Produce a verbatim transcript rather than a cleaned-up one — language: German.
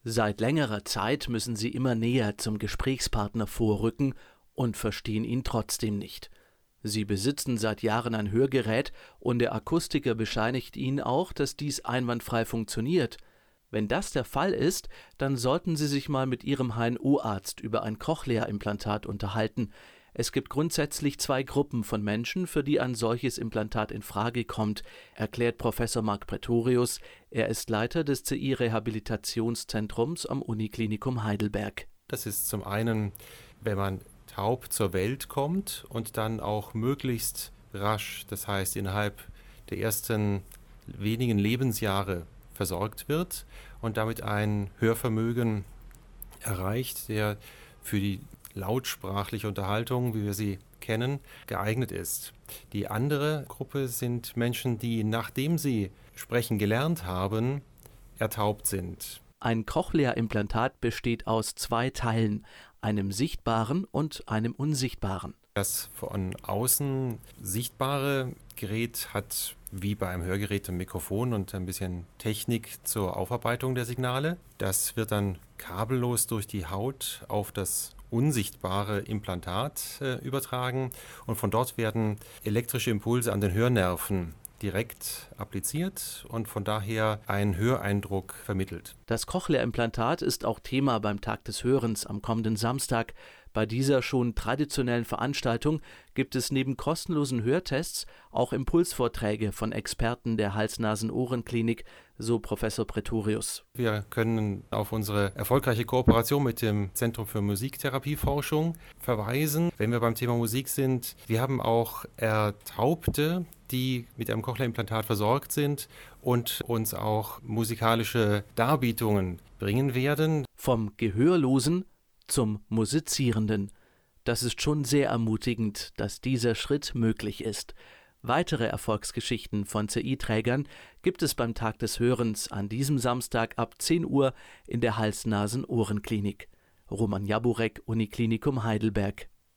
Seit längerer Zeit müssen sie immer näher zum Gesprächspartner vorrücken und verstehen ihn trotzdem nicht. Sie besitzen seit Jahren ein Hörgerät und der Akustiker bescheinigt ihnen auch, dass dies einwandfrei funktioniert. Wenn das der Fall ist, dann sollten Sie sich mal mit Ihrem H N O-Arzt über ein Cochlea-Implantat unterhalten. Es gibt grundsätzlich zwei Gruppen von Menschen, für die ein solches Implantat in Frage kommt, erklärt Professor Marc Praetorius. Er ist Leiter des C I-Rehabilitationszentrums am Uniklinikum Heidelberg. Das ist zum einen, wenn man taub zur Welt kommt und dann auch möglichst rasch, das heißt innerhalb der ersten wenigen Lebensjahre versorgt wird und damit ein Hörvermögen erreicht, der für die lautsprachliche Unterhaltung, wie wir sie kennen, geeignet ist. Die andere Gruppe sind Menschen, die, nachdem sie sprechen gelernt haben, ertaubt sind. Ein Cochlea-Implantat besteht aus zwei Teilen, einem sichtbaren und einem unsichtbaren. Das von außen sichtbare Gerät hat wie bei einem Hörgerät ein Mikrofon und ein bisschen Technik zur Aufarbeitung der Signale. Das wird dann kabellos durch die Haut auf das unsichtbare Implantat äh, übertragen und von dort werden elektrische Impulse an den Hörnerven direkt appliziert und von daher ein Höreindruck vermittelt. Das Cochlea-Implantat ist auch Thema beim Tag des Hörens am kommenden Samstag. Bei dieser schon traditionellen Veranstaltung gibt es neben kostenlosen Hörtests auch Impulsvorträge von Experten der Hals-Nasen-Ohren-Klinik, so Professor Praetorius. Wir können auf unsere erfolgreiche Kooperation mit dem Zentrum für Musiktherapieforschung verweisen. Wenn wir beim Thema Musik sind, wir haben auch Ertaubte, die mit einem Cochlea-Implantat versorgt sind und uns auch musikalische Darbietungen bringen werden. Vom Gehörlosen zum Musizierenden. Das ist schon sehr ermutigend, dass dieser Schritt möglich ist. Weitere Erfolgsgeschichten von C I-Trägern gibt es beim Tag des Hörens an diesem Samstag ab zehn Uhr in der Hals-Nasen-Ohren-Klinik. Roman Jaburek, Uniklinikum Heidelberg.